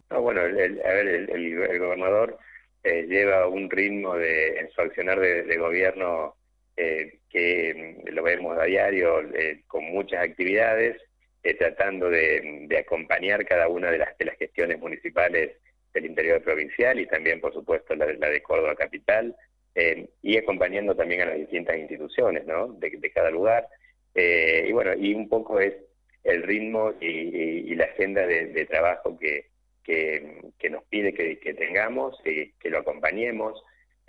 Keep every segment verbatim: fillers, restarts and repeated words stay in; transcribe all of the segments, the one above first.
No, bueno, el, el- a ver, el, el- el gobernador eh, lleva un ritmo de, en su accionar de, de gobierno eh, que mm, lo vemos a diario, eh, con muchas actividades, eh, tratando de, de acompañar cada una de las, de las gestiones municipales del interior provincial y también, por supuesto, la, de- la de Córdoba Capital, eh, y acompañando también a las distintas instituciones, ¿no?, de, de cada lugar. Eh, y bueno, y un poco es el ritmo y, y- y la agenda de, de trabajo que que, que nos pide que, que tengamos y que lo acompañemos.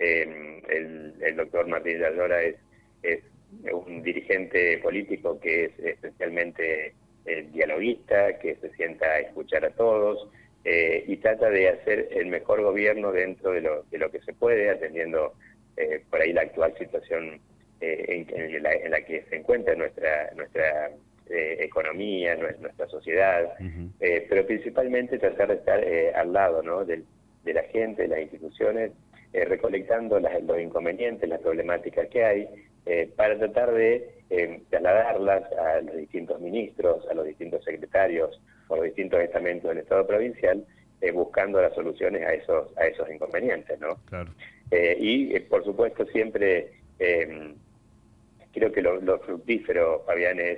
Eh, el, el doctor Martín Ayora es, es un dirigente político que es especialmente eh, dialoguista, que se sienta a escuchar a todos eh, y trata de hacer el mejor gobierno dentro de lo, de lo que se puede, atendiendo eh, por ahí la actual situación eh, en, en, la, en la que se encuentra nuestra, nuestra eh, economía, nuestra sociedad, Ujú. eh, pero principalmente tratar de estar eh, al lado, ¿no?, del, de la gente, de las instituciones, eh, recolectando las, los inconvenientes, las problemáticas que hay, eh, para tratar de eh, trasladarlas a los distintos ministros, a los distintos secretarios o a los distintos estamentos del Estado provincial, eh, buscando las soluciones a esos, a esos inconvenientes, ¿no? Claro. Eh, y, eh, por supuesto, siempre eh, creo que lo, lo fructífero, Fabián, es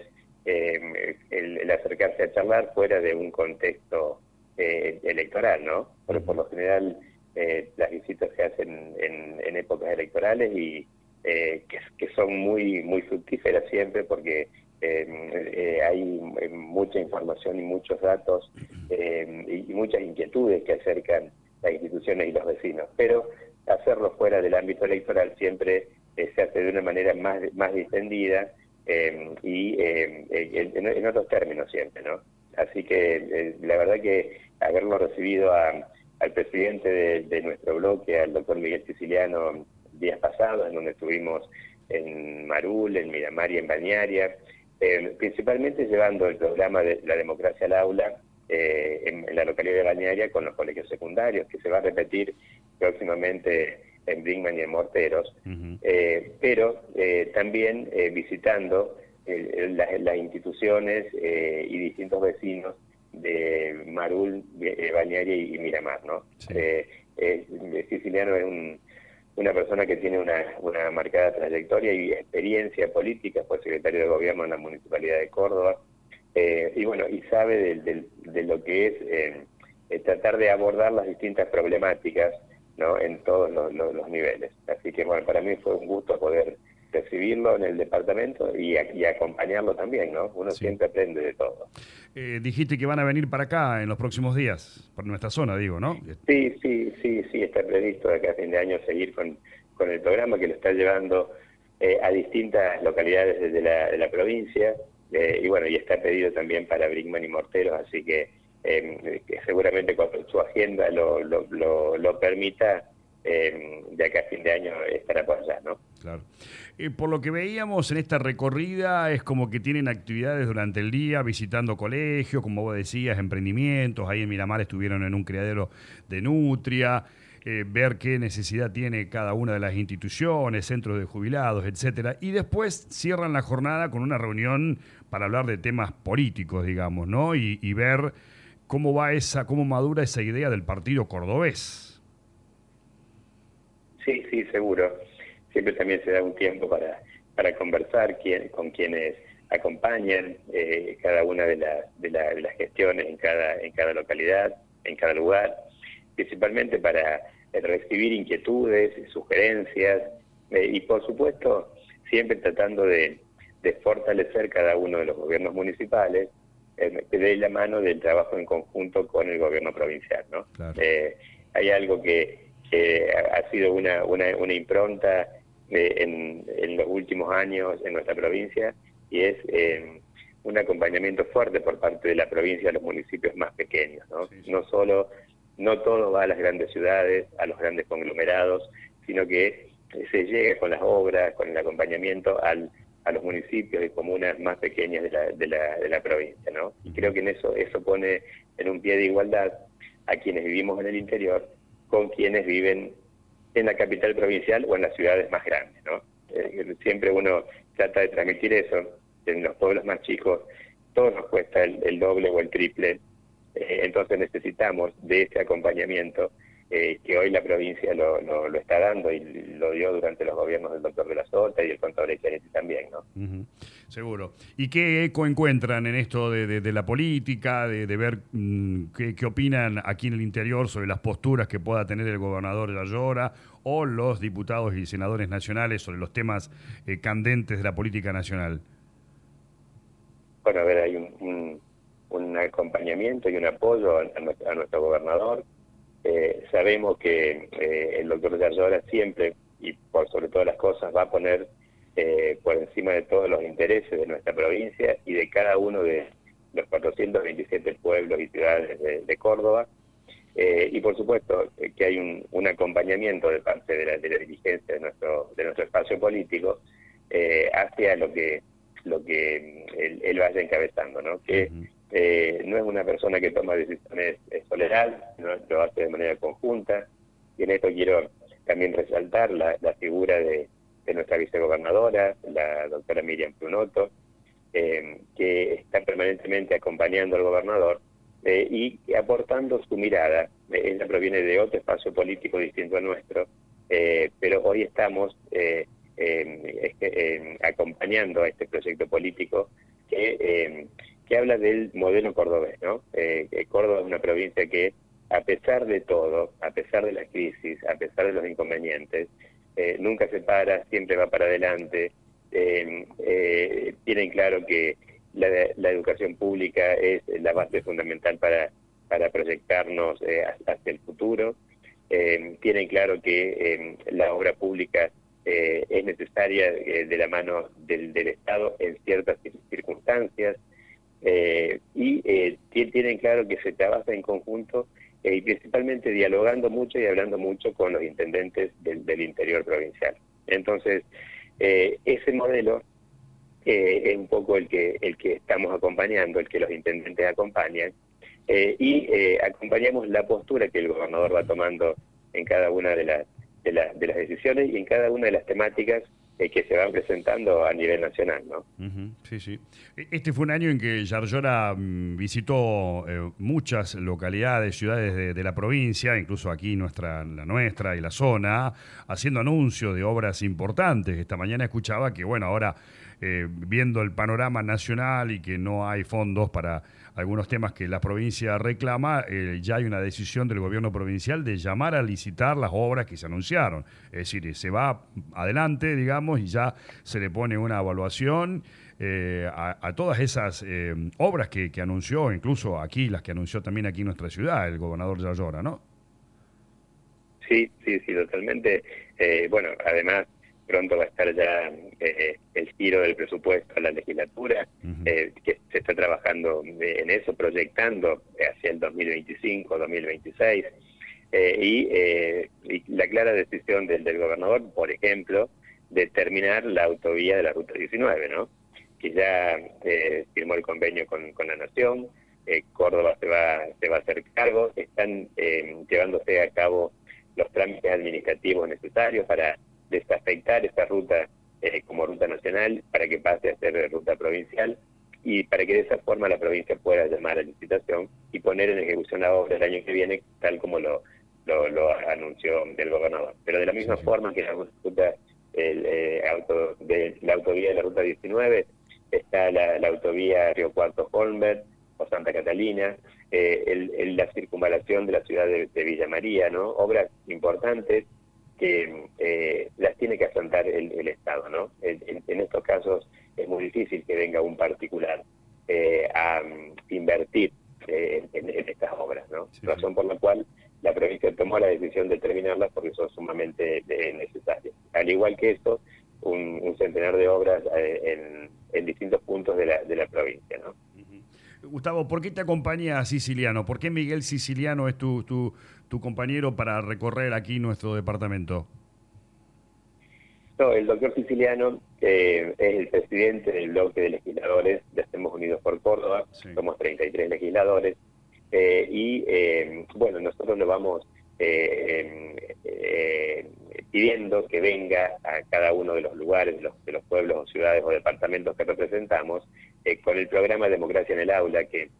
eh, el, el acercarse a charlar fuera de un contexto eh, electoral, ¿no? Porque por lo general eh, las visitas se hacen en, en épocas electorales y eh, que, que son muy muy fructíferas siempre porque eh, eh, hay mucha información y muchos datos eh, y, y muchas inquietudes que acercan las instituciones y los vecinos, pero hacerlo fuera del ámbito electoral siempre eh, se hace de una manera más, más distendida eh, y eh, en, en otros términos siempre, ¿no? Así que eh, la verdad que haberlo recibido a, al presidente de, de nuestro bloque, al doctor Miguel Siciliano, días pasados, en donde estuvimos en Marul, en Miramar y en Bañaria, eh, principalmente llevando el programa de la democracia al aula eh, en, en la localidad de Bañaria con los colegios secundarios, que se va a repetir próximamente en Brinkman y en Morteros, Ujú. eh, pero eh, también eh, visitando eh, las, las instituciones eh, y distintos vecinos de Marul, eh, Bañaria y, y Miramar, ¿no? Sí. Eh, eh, Siciliano es un, una persona que tiene una, una marcada trayectoria y experiencia política, fue secretario de gobierno en la Municipalidad de Córdoba, eh, y bueno, y sabe de, de, de lo que es eh, eh, tratar de abordar las distintas problemáticas, ¿no?, en todos los, los, los niveles. Así que bueno, para mí fue un gusto poder recibirlo en el departamento y, y acompañarlo también, ¿no? Uno Sí. siempre aprende de todo. Eh, dijiste que van a venir para acá en los próximos días, por nuestra zona, digo, ¿no? Sí, sí, sí, sí, está previsto de acá a fin de año seguir con, con el programa que lo está llevando eh, a distintas localidades de la, de la provincia, eh, y bueno, y está pedido también para Brinkman y Morteros, así que, eh, que seguramente cuando su agenda lo, lo, lo, lo permita, eh, de acá a fin de año estará por allá, ¿no? Claro. Eh, por lo que veíamos en esta recorrida, es como que tienen actividades durante el día, visitando colegios, como vos decías, emprendimientos. Ahí en Miramar estuvieron en un criadero de nutria, eh, ver qué necesidad tiene cada una de las instituciones, centros de jubilados, etcétera. Y después cierran la jornada con una reunión para hablar de temas políticos, digamos, ¿no? Y, y ver cómo va esa, cómo madura esa idea del partido cordobés. Sí, sí, seguro. Siempre también se da un tiempo para, para conversar quién, con quienes acompañan eh, cada una de, la, de, la, de las gestiones en cada, en cada localidad, en cada lugar, principalmente para eh, recibir inquietudes, sugerencias eh, y, por supuesto, siempre tratando de, de fortalecer cada uno de los gobiernos municipales eh, de la mano del trabajo en conjunto con el gobierno provincial, ¿no? Claro. Eh, hay algo que que ha sido una, una, una impronta eh, en, en los últimos años en nuestra provincia y es eh, un acompañamiento fuerte por parte de la provincia a los municipios más pequeños, ¿no? Sí, sí. No solo, no todo va a las grandes ciudades, a los grandes conglomerados, sino que se llega con las obras, con el acompañamiento al, a los municipios y comunas más pequeñas de la, de la, de la provincia, ¿no? Y creo que en eso, eso pone en un pie de igualdad a quienes vivimos en el interior con quienes viven en la capital provincial o en las ciudades más grandes, ¿no? Eh, siempre uno trata de transmitir eso. En los pueblos más chicos todo nos cuesta el, el doble o el triple, eh, entonces necesitamos de ese acompañamiento eh, que hoy la provincia lo, lo, lo está dando y lo dio durante los gobiernos del doctor de la Sota y el contador Echanetti también, ¿no? Uh-huh. Seguro. ¿Y qué eco encuentran en esto de, de, de la política, de, de ver mmm, qué, qué opinan aquí en el interior sobre las posturas que pueda tener el gobernador de Ayora o los diputados y senadores nacionales sobre los temas eh, candentes de la política nacional? Bueno, a ver, hay un, un, un acompañamiento y un apoyo a, a, nuestro, a nuestro gobernador. Eh, sabemos que eh, el doctor de Ayora siempre, y por sobre todas las cosas, va a poner eh, por encima de todos los intereses de nuestra provincia y de cada uno de los cuatrocientos veintisiete pueblos y ciudades de, de Córdoba. Eh, y por supuesto eh, que hay un, un acompañamiento de parte de la, de la dirigencia de nuestro, de nuestro espacio político eh, hacia lo que, lo que él, él vaya encabezando, ¿no? Que uh-huh. eh, no es una persona que toma decisiones eh, soledad, ¿no? Lo hace de manera conjunta, y en esto quiero también resaltar la, la figura de, de nuestra vicegobernadora, la doctora Miriam Prunoto, eh, que está permanentemente acompañando al gobernador eh, y aportando su mirada. Ella proviene de otro espacio político distinto al nuestro, eh, pero hoy estamos eh, eh, eh, acompañando a este proyecto político que, eh, que habla del modelo cordobés, ¿no? Eh, Córdoba es una provincia que, a pesar de todo, a pesar de la crisis, a pesar de los inconvenientes, eh, nunca se para, siempre va para adelante. Eh, eh, tienen claro que la, la educación pública es la base fundamental para, para proyectarnos eh, hacia el futuro. Eh, tienen claro que eh, la obra pública eh, es necesaria eh, de la mano del, del Estado en ciertas circunstancias. Eh, y eh, tienen claro que se trabaja en conjunto eh, y principalmente dialogando mucho y hablando mucho con los intendentes del, del interior provincial. Entonces, eh, ese modelo eh, es un poco el que el que estamos acompañando, el que los intendentes acompañan, eh, y eh, acompañamos la postura que el gobernador va tomando en cada una de las de, la, de las decisiones y en cada una de las temáticas eh, que se van presentando a nivel nacional, ¿no? Uh-huh, sí, sí. Este fue un año en que Ayora mm, visitó eh, muchas localidades, ciudades de, de la provincia, incluso aquí nuestra, la nuestra y la zona, haciendo anuncios de obras importantes. Esta mañana escuchaba que, bueno, ahora eh, viendo el panorama nacional y que no hay fondos para algunos temas que la provincia reclama, eh, ya hay una decisión del gobierno provincial de llamar a licitar las obras que se anunciaron. Es decir, se va adelante, digamos, y ya se le pone una evaluación eh, a, a todas esas eh, obras que, que anunció, incluso aquí, las que anunció también aquí en nuestra ciudad, el gobernador de Ayora, ¿no? Sí, sí, sí, totalmente. Eh, bueno, además, pronto va a estar ya eh, el giro del presupuesto a la legislatura, uh-huh. eh, que se está trabajando en eso, proyectando hacia el dos mil veinticinco, dos mil veintiséis, eh, y, eh, y la clara decisión del, del gobernador, por ejemplo, de terminar la autovía de la Ruta diecinueve, ¿no? Que ya eh, firmó el convenio con, con la Nación, eh, Córdoba se va, se va a hacer cargo, están eh, llevándose a cabo los trámites administrativos necesarios para desafectar esta ruta eh, como ruta nacional para que pase a ser ruta provincial y para que de esa forma la provincia pueda llamar a licitación y poner en ejecución la obra el año que viene, tal como lo, lo, lo anunció el gobernador. Pero de la misma sí, forma que la ruta, el, eh, auto, de, la autovía de la ruta diecinueve, está la, la autovía Río Cuarto Holmbert o Santa Catalina, eh, el, el, la circunvalación de la ciudad de, de Villa María, ¿no? Obras importantes que eh, las tiene que afrontar el, el Estado, ¿no? En, en estos casos es muy difícil que venga un particular eh, a um, invertir eh, en, en estas obras, ¿no? Sí, razón sí. Por la cual la provincia tomó la decisión de terminarlas porque son sumamente eh, necesarias. Al igual que eso, un, un centenar de obras eh, en, en distintos puntos de la, de la provincia, ¿no? Gustavo, ¿por qué te acompaña Siciliano? ¿Por qué Miguel Siciliano es tu, tu, tu compañero para recorrer aquí nuestro departamento? No, el doctor Siciliano eh, es el presidente del bloque de legisladores de Hacemos Unidos por Córdoba, sí. Somos treinta y tres legisladores, eh, y eh, bueno, nosotros lo vamos eh, eh, pidiendo que venga a cada uno de los lugares, de los, de los pueblos o ciudades o departamentos que representamos, eh, con el programa Democracia en el Aula, que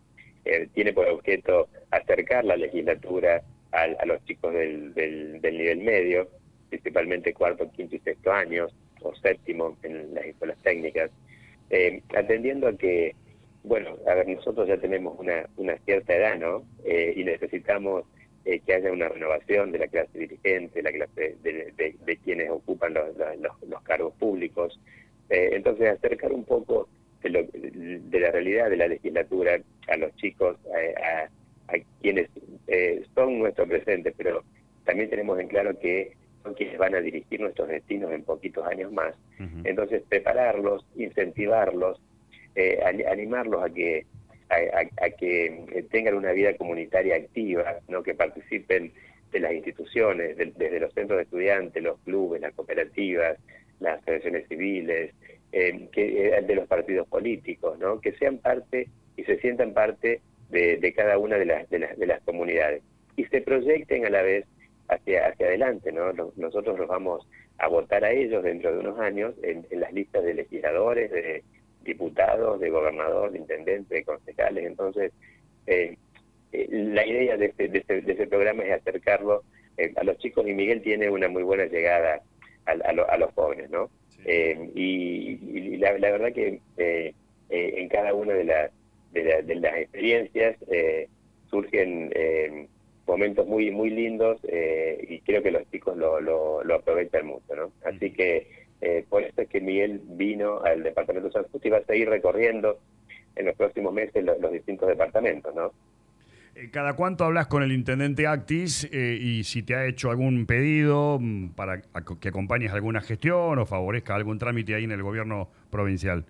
eh, tiene por objeto acercar la legislatura a, a los chicos del, del, del nivel medio, principalmente cuarto, quinto y sexto años, o séptimo en las escuelas técnicas, eh, atendiendo a que, bueno, a ver, nosotros ya tenemos una, una cierta edad, ¿no? Eh, y necesitamos eh, que haya una renovación de la clase dirigente, la clase de, de, de quienes ocupan los, los, los cargos públicos. Eh, entonces, acercar un poco de, lo, de la realidad de la legislatura a los chicos, a, a, a quienes eh, son nuestro presente, pero también tenemos en claro que son quienes van a dirigir nuestros destinos en poquitos años más. Uh-huh. Entonces, prepararlos, incentivarlos, eh, animarlos a que a, a, a que tengan una vida comunitaria activa, ¿no? Que participen de las instituciones, de, desde los centros de estudiantes, los clubes, las cooperativas, las asociaciones civiles, eh, que, eh, de los partidos políticos, ¿no? Que sean parte y se sientan parte de, de cada una de las, de las de las comunidades y se proyecten a la vez hacia hacia adelante, ¿no? Nosotros los vamos a votar a ellos dentro de unos años en, en las listas de legisladores, de diputados, de gobernadores, de intendentes, de concejales. Entonces, eh, eh, la idea de este, de, este, de ese programa es acercarlo eh, a los chicos, y Miguel tiene una muy buena llegada a, a, lo, a los jóvenes, ¿no? Sí. Eh, y, y la, la verdad que eh, eh, en cada una de, la, de, la, de las experiencias eh, surgen eh, momentos muy muy lindos eh, y creo que los chicos lo, lo, lo aprovechan mucho, ¿no? Así que eh, por eso es que Miguel vino al departamento de San Justo y va a seguir recorriendo en los próximos meses los, los distintos departamentos, ¿no? ¿Cada cuánto hablas con el intendente Actis eh, y si te ha hecho algún pedido para que acompañes alguna gestión o favorezca algún trámite ahí en el gobierno provincial?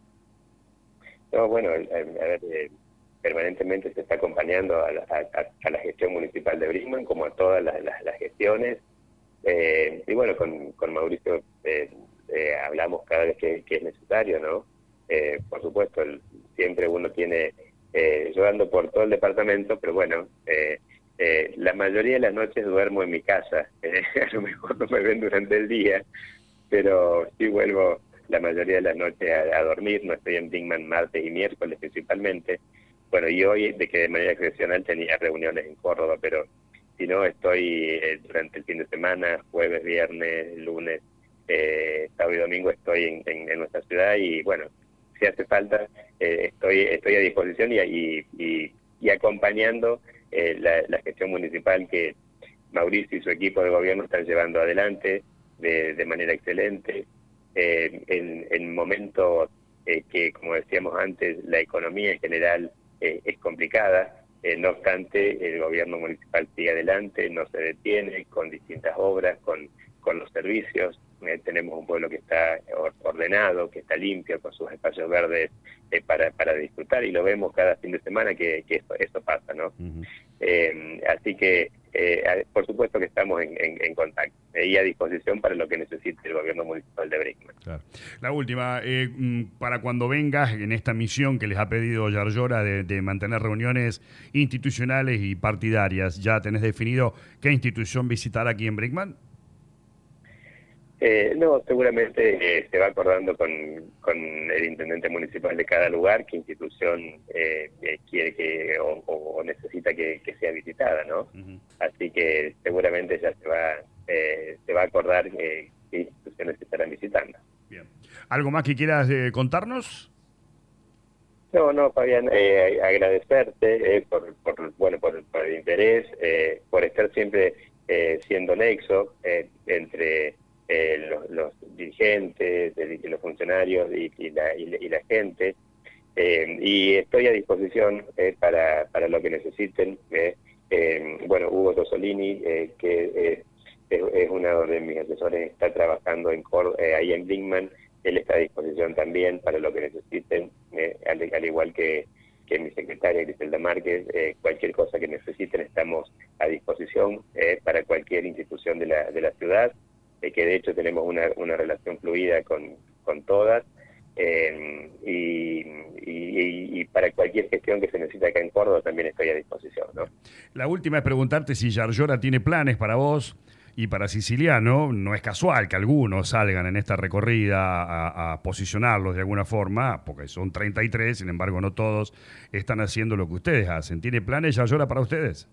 No, bueno, a, a ver, eh, permanentemente se está acompañando a la, a, a la gestión municipal de Brinkmann, como a todas las, las, las gestiones. Eh, y bueno, con, con Mauricio eh, eh, hablamos cada vez que, que es necesario, ¿no? Eh, por supuesto, el, siempre uno tiene... Eh, yo ando por todo el departamento, pero bueno, eh, eh, la mayoría de las noches duermo en mi casa. Eh, a lo mejor no me ven durante el día, pero sí vuelvo la mayoría de las noches a, a dormir. No estoy en Brinkmann martes y miércoles principalmente. Bueno, y hoy, de que de manera excepcional tenía reuniones en Córdoba, pero si no, estoy eh, durante el fin de semana, jueves, viernes, lunes, eh, sábado y domingo estoy en, en, en nuestra ciudad y bueno, si hace falta, eh, estoy estoy a disposición y, y, y, y acompañando eh, la, la gestión municipal que Mauricio y su equipo de gobierno están llevando adelante de, de manera excelente, eh, en, en momentos eh, que, como decíamos antes, la economía en general eh, es complicada. Eh, no obstante, el gobierno municipal sigue adelante, no se detiene, con distintas obras, con, con los servicios. Eh, tenemos un pueblo que está ordenado, que está limpio, con sus espacios verdes eh, para, para disfrutar, y lo vemos cada fin de semana que, que eso, eso pasa, ¿no? Uh-huh. Eh, así que, eh, por supuesto que estamos en, en, en contacto eh, y a disposición para lo que necesite el gobierno municipal de Brinkmann. Claro. La última, eh, para cuando vengas en esta misión que les ha pedido Yarlora de, de mantener reuniones institucionales y partidarias, ¿ya tenés definido qué institución visitar aquí en Brinkmann? Eh, no, seguramente eh, se va acordando con, con el intendente municipal de cada lugar qué institución eh, eh, quiere que o, o necesita que, que sea visitada, ¿no? Uh-huh. Así que seguramente ya se va eh, se va a acordar eh, qué instituciones se estarán visitando. Bien. ¿Algo más que quieras eh, contarnos? No, no, Fabián, eh, agradecerte eh, por, por bueno por, por el interés, eh, por estar siempre eh, siendo nexo eh, entre Eh, los, los dirigentes, de, de los funcionarios y, y, la, y, la, y la gente, eh, y estoy a disposición eh, para, para lo que necesiten. Eh, eh, bueno, Hugo Tosolini, eh, que eh, es, es uno de mis asesores, está trabajando en Córdoba, eh, ahí en Brinkmann. Él está a disposición también para lo que necesiten, eh, al, al igual que, que mi secretaria Griselda Márquez. Eh, cualquier cosa que necesiten estamos a disposición eh, para cualquier institución de la, de la ciudad, que de hecho tenemos una, una relación fluida con, con todas, eh, y, y, y para cualquier gestión que se necesite acá en Córdoba también estoy a disposición, ¿no? La última es preguntarte si Yarlora tiene planes para vos Y para Siciliano no es casual que algunos salgan en esta recorrida a, a posicionarlos de alguna forma, porque son treinta y tres, sin embargo no todos están haciendo lo que ustedes hacen. ¿Tiene planes ya llora para ustedes?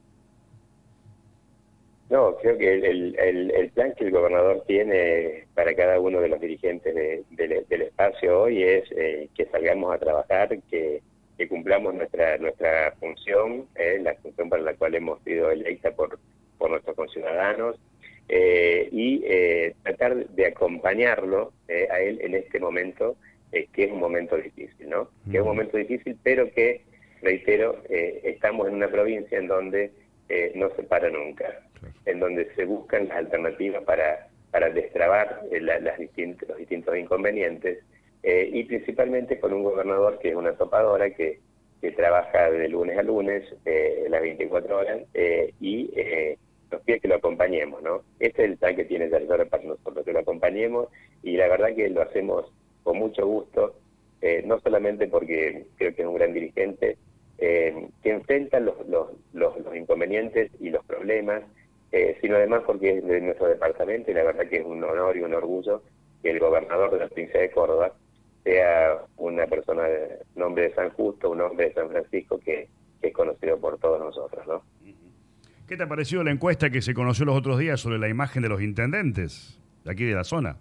No, creo que el, el, el plan que el gobernador tiene para cada uno de los dirigentes de, de, del espacio hoy es eh, que salgamos a trabajar, que, que cumplamos nuestra nuestra función, eh, la función para la cual hemos sido electa por, por nuestros conciudadanos, eh, y eh, tratar de acompañarlo eh, a él en este momento, eh, que es un momento difícil, ¿no? Mm. Que es un momento difícil, pero que, reitero, eh, estamos en una provincia en donde eh, no se para nunca, en donde se buscan las alternativas para, para destrabar eh, la, las distintos, los distintos inconvenientes, eh, y principalmente con un gobernador que es una topadora, que, que trabaja de lunes a lunes, eh, las veinticuatro horas, eh, y eh, nos pide que lo acompañemos, ¿no? Este es el plan que tiene Yarlora para nosotros, que lo acompañemos, y la verdad que lo hacemos con mucho gusto, eh, no solamente porque creo que es un gran dirigente, eh, que enfrenta los, los, los, los inconvenientes y los problemas, Eh, sino además porque es de nuestro departamento, y la verdad que es un honor y un orgullo que el gobernador de la provincia de Córdoba sea una persona de nombre de San Justo, un hombre de San Francisco que, que es conocido por todos nosotros, ¿no? ¿Qué te ha parecido la encuesta que se conoció los otros días sobre la imagen de los intendentes de aquí de la zona?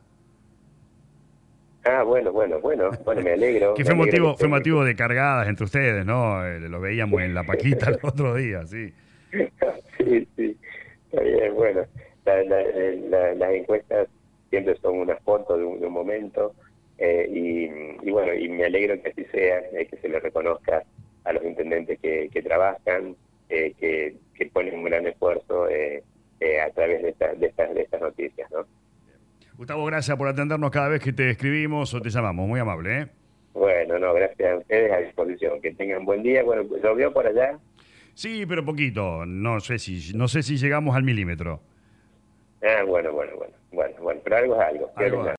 Ah, bueno, bueno, bueno, bueno, me alegro. Que fue me alegro motivo, que fue motivo de cargadas entre ustedes, ¿no? Eh, lo veíamos en la Paquita los otros días, sí. Sí, sí. Está bien, bueno, la, la, la, las encuestas siempre son unas fotos de un, de un momento, eh, y, y bueno, y me alegro que así sea, eh, que se le reconozca a los intendentes que, que trabajan, eh, que, que ponen un gran esfuerzo eh, eh, a través de, esta, de, estas, de estas noticias, ¿no? Gustavo, gracias por atendernos cada vez que te escribimos o te llamamos, muy amable, ¿eh? Bueno, no, gracias a ustedes, a disposición, que tengan buen día. Bueno, ¿lo vio por allá? Sí, pero poquito. No sé si no sé si llegamos al milímetro. Ah, bueno, bueno, bueno. Bueno, bueno, pero algo es algo. Algo